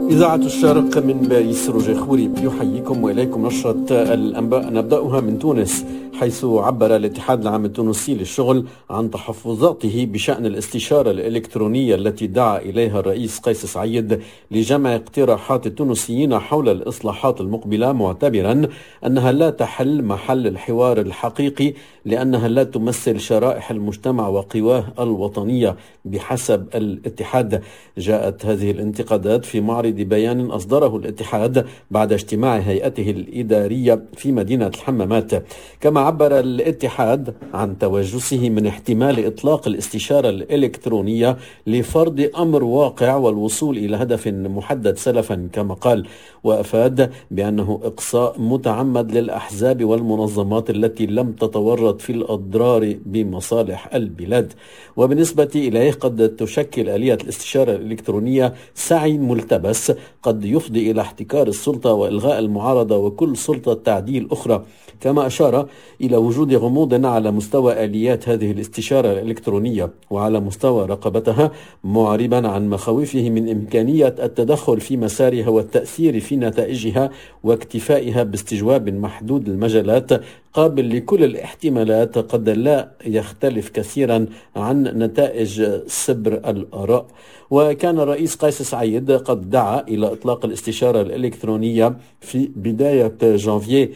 إذاعة الشرق من باريس، روجي خوري يحييكم وإليكم نشرة الأنباء. نبدأها من تونس، حيث عبر الاتحاد العام التونسي للشغل عن تحفظاته بشأن الاستشارة الإلكترونية التي دعا إليها الرئيس قيس سعيد لجمع اقتراحات التونسيين حول الإصلاحات المقبلة، معتبرا أنها لا تحل محل الحوار الحقيقي لأنها لا تمثل شرائح المجتمع وقواه الوطنية. بحسب الاتحاد، جاءت هذه الانتقادات في معرض بيان أصدره الاتحاد بعد اجتماع هيئته الإدارية في مدينة الحمامات. كما عبر الاتحاد عن توجسه من احتمال إطلاق الاستشارة الإلكترونية لفرض أمر واقع والوصول إلى هدف محدد سلفا كما قال، وأفاد بأنه إقصاء متعمد للأحزاب والمنظمات التي لم تتورط في الأضرار بمصالح البلاد. وبالنسبة إليه، قد تشكل آلية الاستشارة الإلكترونية سعي ملتبس قد يفضي إلى احتكار السلطة وإلغاء المعارضة وكل سلطة تعديل أخرى. كما أشار إلى وجود غموض على مستوى آليات هذه الاستشارة الإلكترونية وعلى مستوى رقابتها، معربا عن مخاوفه من إمكانية التدخل في مسارها والتأثير في نتائجها واكتفائها باستجواب محدود المجالات قابل لكل الاحتمالات قد لا يختلف كثيرا عن نتائج سبر الآراء. وكان الرئيس قيس سعيد قد دعا إلى إطلاق الاستشارة الإلكترونية في بداية جانفي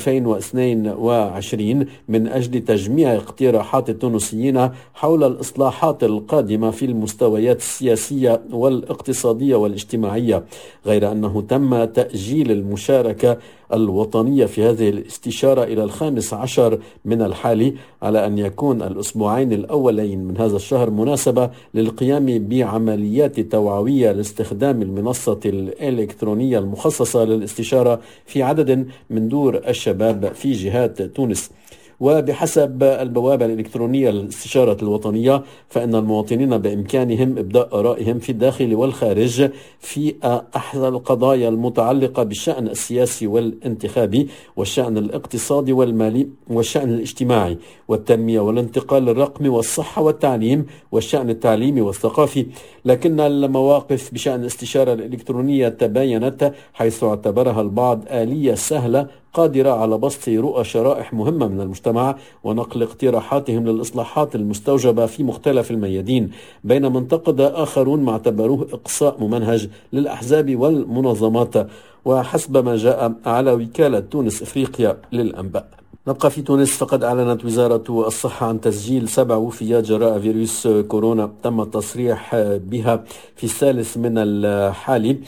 2022 من أجل تجميع اقتراحات التونسيين حول الإصلاحات القادمة في المستويات السياسية والاقتصادية والاجتماعية، غير أنه تم تأجيل المشاركة الوطنية في هذه الاستشارة إلى 15 من الحالي، على أن يكون الأسبوعين الأولين من هذا الشهر مناسبة للقيام بعمليات توعوية لاستخدام المنصة الإلكترونية المخصصة للاستشارة في عدد من دور الشباب في جهات تونس. وبحسب البوابة الإلكترونية للاستشارة الوطنية، فإن المواطنين بإمكانهم إبداء آرائهم في الداخل والخارج في أحد القضايا المتعلقة بالشأن السياسي والانتخابي والشأن الاقتصادي والمالي والشأن الاجتماعي والتنمية والانتقال الرقمي والصحة والتعليم والشأن التعليمي والثقافي. لكن المواقف بشأن الاستشارة الإلكترونية تباينت، حيث اعتبرها البعض آلية سهلة قادرة على بسط رؤى شرائح مهمة من المجتمع ونقل اقتراحاتهم للإصلاحات المستوجبة في مختلف الميادين، بينما انتقد آخرون ما اعتبروه إقصاء ممنهج للأحزاب والمنظمات، وحسب ما جاء على وكالة تونس إفريقيا للأنباء. نبقى في تونس، فقد أعلنت وزارة الصحة عن تسجيل 7 وفيات جراء فيروس كورونا تم التصريح بها في الثالث من الحالي،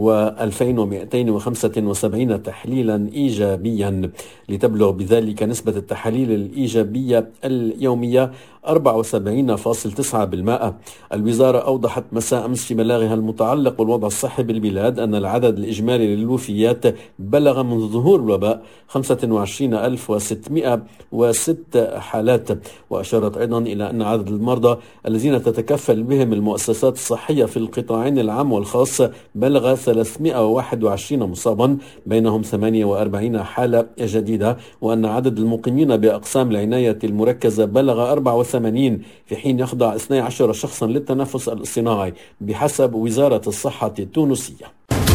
و2275 تحليلا إيجابيا، لتبلغ بذلك نسبة التحاليل الإيجابية اليومية 74.9%. الوزارة أوضحت مساء أمس في بلاغها المتعلق بالوضع الصحي بالبلاد أن العدد الإجمالي للوفيات بلغ منذ ظهور الوباء 25,606 حالات. وأشارت أيضا إلى أن عدد المرضى الذين تتكفل بهم المؤسسات الصحية في القطاعين العام والخاص بلغ 321 مصابا، بينهم 48 حالة جديدة، وأن عدد المقيمين بأقسام العناية المركزة بلغ 84، في حين يخضع 12 شخصا للتنفس الاصطناعي بحسب وزارة الصحة التونسية.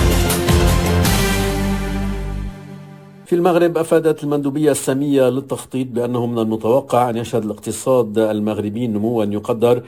في المغرب، أفادت المندوبية السامية للتخطيط بأنه من المتوقع أن يشهد الاقتصاد المغربي نموا يقدر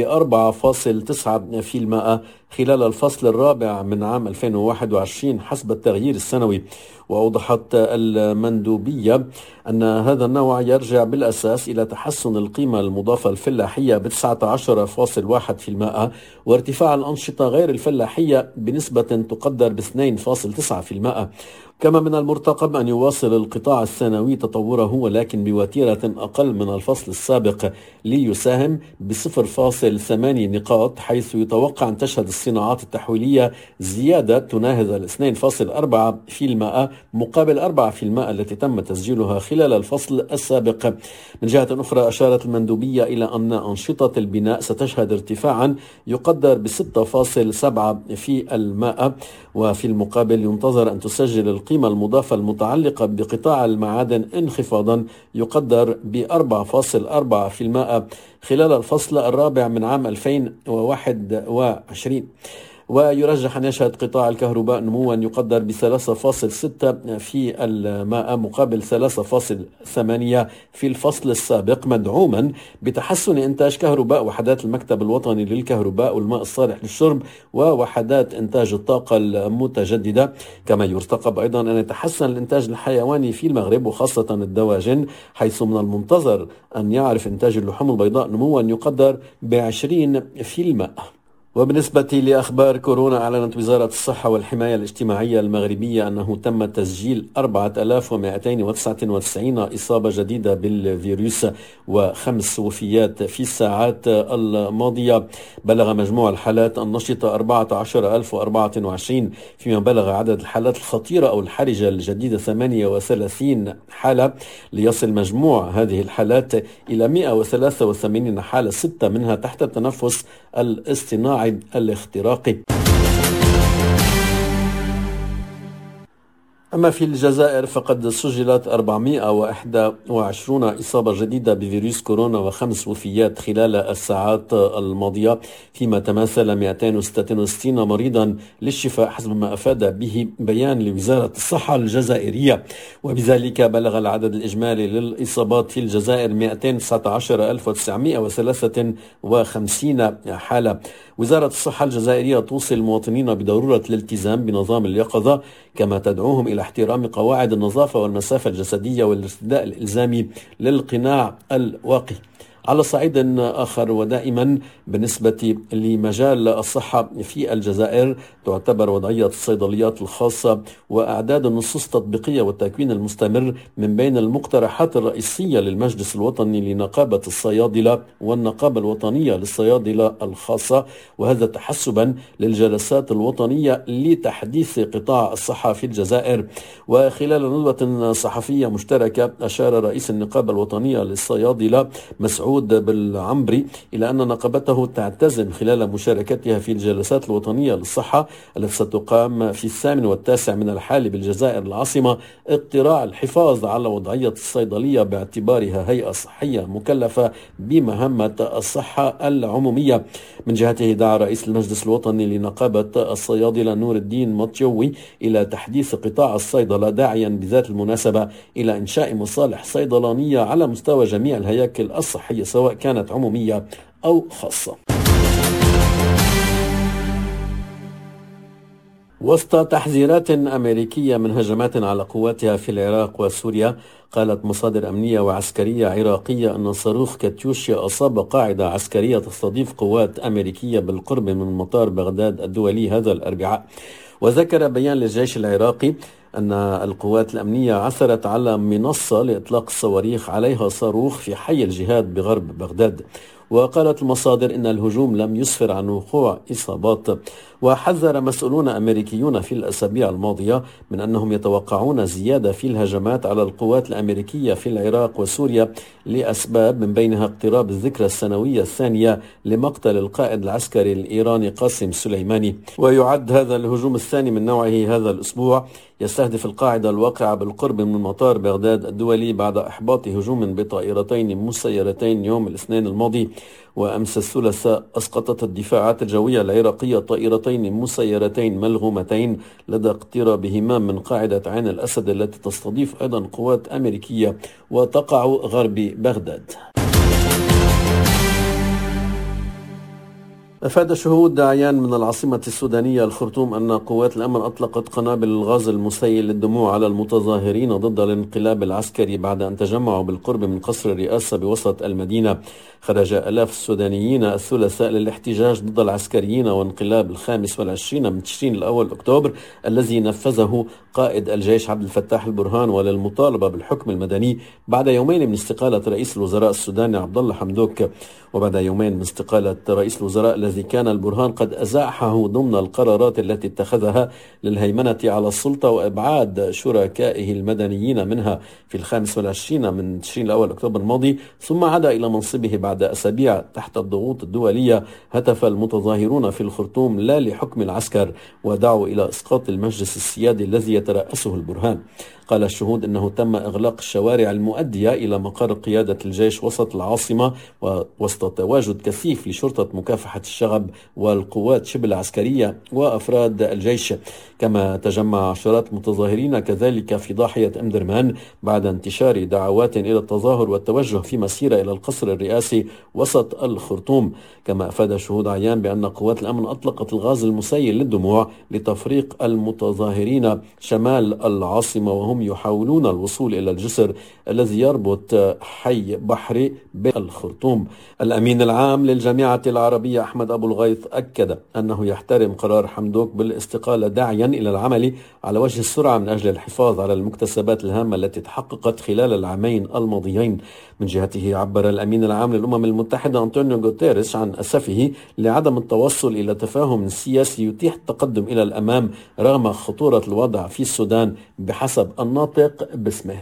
ب4.9% خلال الفصل الرابع من عام 2021 حسب التغيير السنوي. وأوضحت المندوبية أن هذا النوع يرجع بالأساس إلى تحسن القيمة المضافة الفلاحية ب19.1% وارتفاع الأنشطة غير الفلاحية بنسبة تقدر ب2.9%. كما من المرتقب أن يواصل القطاع الثانوي تطوره ولكن بوتيرة أقل من الفصل السابق ليساهم ب0.8 نقاط، حيث يتوقع أن تشهد الصناعات التحويلية زيادة تناهز 2.4% مقابل 4% التي تم تسجيلها خلال الفصل السابق. من جهة أخرى، أشارت المندوبية إلى أن أنشطة البناء ستشهد ارتفاعا يقدر ب6.7%، وفي المقابل ينتظر أن تسجل القيمة المضافة المتعلقة بقطاع المعادن انخفاضا يقدر ب4.4% خلال الفصل الرابع من عام 2021. ويرجح أن يشهد قطاع الكهرباء نموا يقدر ب 3.6 في المائة مقابل 3.8 في الفصل السابق، مدعوما بتحسن إنتاج كهرباء وحدات المكتب الوطني للكهرباء والماء الصالح للشرب ووحدات إنتاج الطاقة المتجددة. كما يرتقب أيضا أن يتحسن الإنتاج الحيواني في المغرب وخاصة الدواجن، حيث من المنتظر أن يعرف إنتاج اللحوم البيضاء نموا يقدر ب20%. وبالنسبة لأخبار كورونا، أعلنت وزارة الصحة والحماية الاجتماعية المغربية أنه تم تسجيل 4299 إصابة جديدة بالفيروس و5 وفيات في الساعات الماضية. بلغ مجموع الحالات النشطة 14024، فيما بلغ عدد الحالات الخطيرة أو الحرجة الجديدة 38 حالة، ليصل مجموع هذه الحالات إلى 183 حالة، 6 منها تحت التنفس الاصطناعي الاختراقي. أما في الجزائر فقد سجلت 421 إصابة جديدة بفيروس كورونا و5 وفيات خلال الساعات الماضية، فيما تماثل 266 مريضا للشفاء حسب ما أفاد به بيان لوزارة الصحة الجزائرية. وبذلك بلغ العدد الإجمالي للإصابات في الجزائر 219,953 حالة. وزارة الصحة الجزائرية توصي المواطنين بضرورة الالتزام بنظام اليقظة، كما تدعوهم إلى احترام قواعد النظافة والمسافة الجسدية والارتداء الإلزامي للقناع الواقي. على صعيد آخر ودائما بالنسبة لمجال الصحة في الجزائر، تعتبر وضعية الصيدليات الخاصة وأعداد النصوص التطبيقية والتكوين المستمر من بين المقترحات الرئيسية للمجلس الوطني لنقابة الصيادلة والنقابة الوطنية للصيادلة الخاصة، وهذا تحسبا للجلسات الوطنية لتحديث قطاع الصحة في الجزائر. وخلال ندوة صحفية مشتركة أشار رئيس النقابة الوطنية للصيادلة مسعود بالعمري إلى أن نقابته تعتزم خلال مشاركتها في الجلسات الوطنية للصحة التي ستقام في 8 و9 من الحالي بالجزائر العاصمة اقتراع الحفاظ على وضعية الصيدلية باعتبارها هيئة صحية مكلفة بمهمة الصحة العمومية. من جهته دعا رئيس المجلس الوطني لنقابة الصيادلة نور الدين مطيوي إلى تحديث قطاع الصيدلة، داعيا بذات المناسبة إلى إنشاء مصالح صيدلانية على مستوى جميع الهياكل الصحية سواء كانت عمومية أو خاصة. وسط تحذيرات أمريكية من هجمات على قواتها في العراق وسوريا، قالت مصادر أمنية وعسكرية عراقية أن صاروخ كاتيوشا أصاب قاعدة عسكرية تستضيف قوات أمريكية بالقرب من مطار بغداد الدولي هذا الأربعاء. وذكر بيان للجيش العراقي أن القوات الأمنية عثرت على منصة لإطلاق الصواريخ عليها صاروخ في حي الجهاد بغرب بغداد. وقالت المصادر إن الهجوم لم يسفر عن وقوع إصابات. وحذر مسؤولون أمريكيون في الأسابيع الماضية من أنهم يتوقعون زيادة في الهجمات على القوات الأمريكية في العراق وسوريا لأسباب من بينها اقتراب الذكرى السنوية الثانية لمقتل القائد العسكري الإيراني قاسم سليماني. ويعد هذا الهجوم الثاني من نوعه هذا الأسبوع، يستهدف القاعدة الواقعة بالقرب من مطار بغداد الدولي بعد إحباط هجوم بطائرتين مسيرتين يوم الاثنين الماضي. وأمس الثلاثاء أسقطت الدفاعات الجوية العراقية طائرتين مسيرتين ملغومتين لدى اقترابهما من قاعدة عين الأسد التي تستضيف أيضا قوات أمريكية وتقع غرب بغداد. أفاد شهود عيان من العاصمة السودانية الخرطوم أن قوات الأمن أطلقت قنابل الغاز المسيل للدموع على المتظاهرين ضد الانقلاب العسكري بعد أن تجمعوا بالقرب من قصر الرئاسة بوسط المدينة. خرج آلاف السودانيين الثلاثاء للاحتجاج ضد العسكريين وانقلاب 25 من تشرين الأول أكتوبر الذي نفذه قائد الجيش عبد الفتاح البرهان، وللمطالبة بالحكم المدني بعد يومين من استقالة رئيس الوزراء السوداني عبد الله حمدوك، وبعد يومين من استقالة رئيس الوزراء الذي كان البرهان قد أزاحه ضمن القرارات التي اتخذها للهيمنة على السلطة وإبعاد شركائه المدنيين منها في 25 من تشرين الأول أكتوبر الماضي، ثم عاد إلى منصبه بعد أسابيع تحت الضغوط الدولية. هتف المتظاهرون في الخرطوم لا لحكم العسكر، ودعوا إلى إسقاط المجلس السيادي الذي يترأسه البرهان. قال الشهود أنه تم إغلاق الشوارع المؤدية إلى مقر قيادة الجيش وسط العاصمة ووسط تواجد كثيف لشرطة مكافحة الشر الشغب والقوات شبه العسكرية وأفراد الجيش. كما تجمع عشرات المتظاهرين كذلك في ضاحية أم درمان بعد انتشار دعوات إلى التظاهر والتوجه في مسيرة إلى القصر الرئاسي وسط الخرطوم. كما أفاد شهود عيان بأن قوات الأمن أطلقت الغاز المسيل للدموع لتفريق المتظاهرين شمال العاصمة وهم يحاولون الوصول إلى الجسر الذي يربط حي بحري بالخرطوم. الأمين العام للجامعة العربية أحمد أبو الغيث أكد أنه يحترم قرار حمدوك بالاستقالة داعيا إلى العمل على وجه السرعة من أجل الحفاظ على المكتسبات الهامة التي تحققت خلال العامين الماضيين. من جهته عبر الأمين العام للأمم المتحدة أنطونيو غوتيريش عن أسفه لعدم التوصل إلى تفاهم سياسي يتيح التقدم إلى الأمام رغم خطورة الوضع في السودان بحسب الناطق باسمه.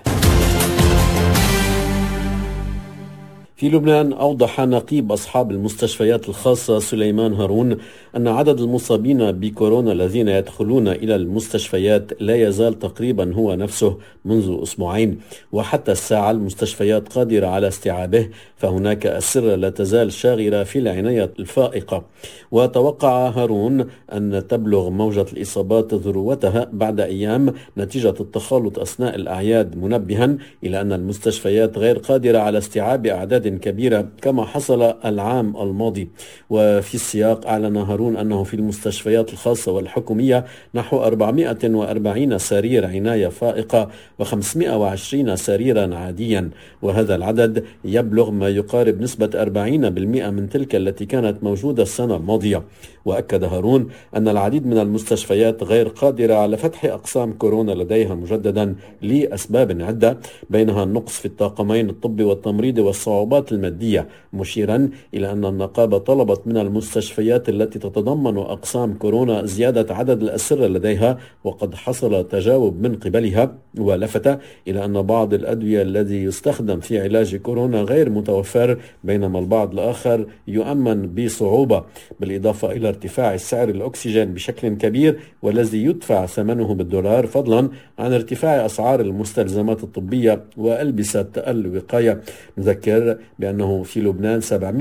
في لبنان أوضح نقيب أصحاب المستشفيات الخاصة سليمان هارون أن عدد المصابين بكورونا الذين يدخلون إلى المستشفيات لا يزال تقريبا هو نفسه منذ أسبوعين، وحتى الساعة المستشفيات قادرة على استيعابه، فهناك أسرة لا تزال شاغرة في العناية الفائقة. وتوقع هارون أن تبلغ موجة الإصابات ذروتها بعد أيام نتيجة التخالط أثناء الأعياد، منبها إلى أن المستشفيات غير قادرة على استيعاب أعداد كبيرة كما حصل العام الماضي. وفي السياق أعلن هارون أنه في المستشفيات الخاصة والحكومية نحو 440 سرير عناية فائقة و520 سريرا عاديا، وهذا العدد يبلغ ما يقارب نسبة 40% من تلك التي كانت موجودة السنة الماضية. وأكد هارون أن العديد من المستشفيات غير قادرة على فتح أقسام كورونا لديها مجددا لأسباب عدة، بينها النقص في الطاقمين الطبي والتمريضي والصعوبات المادية، مشيرا إلى أن النقابة طلبت من المستشفيات التي تتضمن أقسام كورونا زيادة عدد الأسرة لديها، وقد حصل تجاوب من قبلها. ولفت إلى أن بعض الأدوية الذي يستخدم في علاج كورونا غير متوفر، بينما البعض الآخر يؤمن بصعوبة، بالإضافة إلى ارتفاع سعر الأكسجين بشكل كبير والذي يدفع ثمنه بالدولار، فضلا عن ارتفاع أسعار المستلزمات الطبية وألبسة الوقاية. نذكر بأنه في لبنان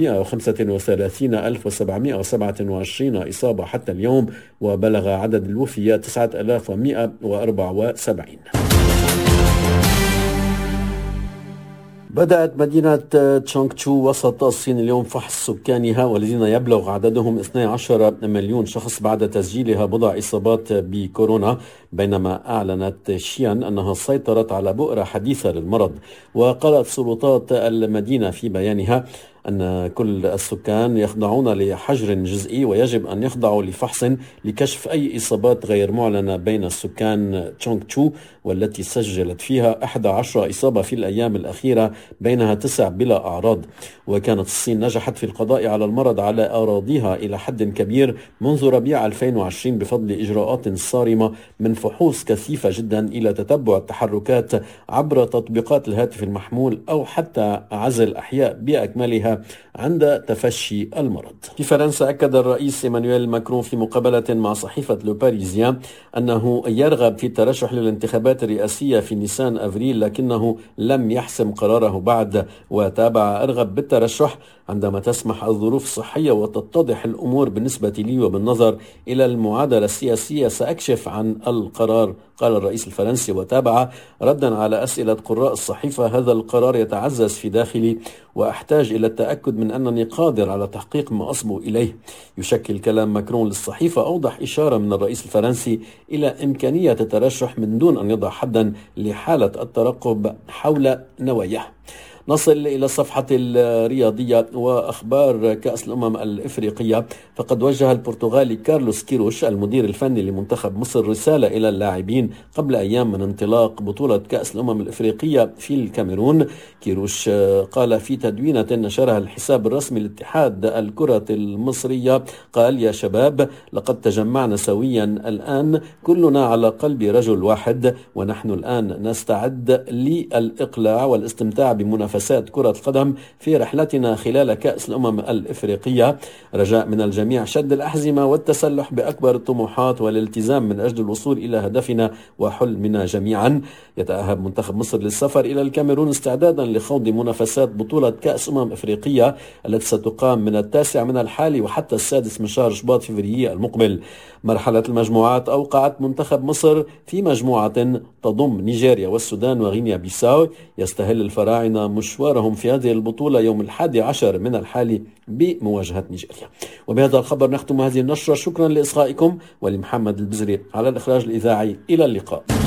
735,727 إصابة حتى اليوم، وبلغ عدد الوفيات 9174. بدأت مدينة تشونغتشو وسط الصين اليوم فحص سكانها والذين يبلغ عددهم 12 مليون شخص بعد تسجيلها بضع إصابات بكورونا، بينما أعلنت شيان أنها سيطرت على بؤرة حديثة للمرض. وقالت سلطات المدينة في بيانها أن كل السكان يخضعون لحجر جزئي ويجب أن يخضعوا لفحص لكشف أي إصابات غير معلنة بين السكان تشونغتشو، والتي سجلت فيها 11 إصابة في الأيام الأخيرة، بينها 9 بلا أعراض. وكانت الصين نجحت في القضاء على المرض على أراضيها إلى حد كبير منذ ربيع 2020 بفضل إجراءات صارمة، من فحوص كثيفة جدا إلى تتبع التحركات عبر تطبيقات الهاتف المحمول، أو حتى عزل أحياء بأكملها عند تفشي المرض. في فرنسا أكد الرئيس إيمانويل ماكرون في مقابلة مع صحيفة لو باريزيان أنه يرغب في الترشح للانتخابات الرئاسية في نيسان أفريل، لكنه لم يحسم قراره بعد. وتابع: أرغب بالترشح عندما تسمح الظروف الصحية وتتضح الأمور بالنسبة لي، وبالنظر إلى المعادلة السياسية سأكشف عن القرار، قال الرئيس الفرنسي. وتابع ردا على أسئلة قراء الصحيفة: هذا القرار يتعزز في داخلي وأحتاج إلى التأكد من أنني قادر على تحقيق ما أصبو إليه. يشكل كلام ماكرون للصحيفة أوضح إشارة من الرئيس الفرنسي إلى إمكانية الترشح من دون أن يضع حدا لحالة الترقب حول نواياه. نصل إلى الصفحة الرياضية وأخبار كأس الأمم الإفريقية. فقد وجه البرتغالي كارلوس كيروش المدير الفني لمنتخب مصر رسالة إلى اللاعبين قبل أيام من انطلاق بطولة كأس الأمم الإفريقية في الكاميرون. كيروش قال في تدوينة نشرها الحساب الرسمي لاتحاد الكرة المصرية، قال: يا شباب، لقد تجمعنا سويا الآن، كلنا على قلب رجل واحد، ونحن الآن نستعد للإقلاع والاستمتاع بمنافسة منافسات كرة القدم في رحلتنا خلال كأس الأمم الإفريقية. رجاء من الجميع شد الأحزمة والتسلح بأكبر الطموحات والالتزام من أجل الوصول إلى هدفنا وحلمنا جميعا. يتأهب منتخب مصر للسفر إلى الكاميرون استعدادا لخوض منافسات بطولة كأس إفريقية التي ستقام من 9 من الحالي وحتى 6 من شهر شباط فبراير المقبل. مرحلة المجموعات أوقعت منتخب مصر في مجموعة تضم نيجيريا والسودان وغينيا بيساو. يستهل الفراعنة مشوارهم في هذه البطولة يوم 11 من الحالي بمواجهة نيجيريا. وبهذا الخبر نختم هذه النشرة. شكرا لإصغائكم، ولمحمد البزري على الإخراج الإذاعي. إلى اللقاء.